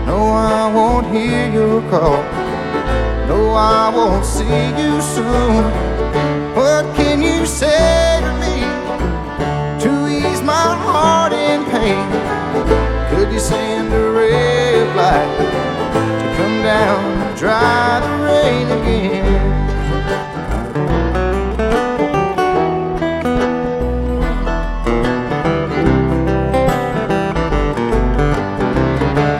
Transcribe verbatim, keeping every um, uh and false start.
No, I won't hear your call. No, I won't see you soon. What can you say?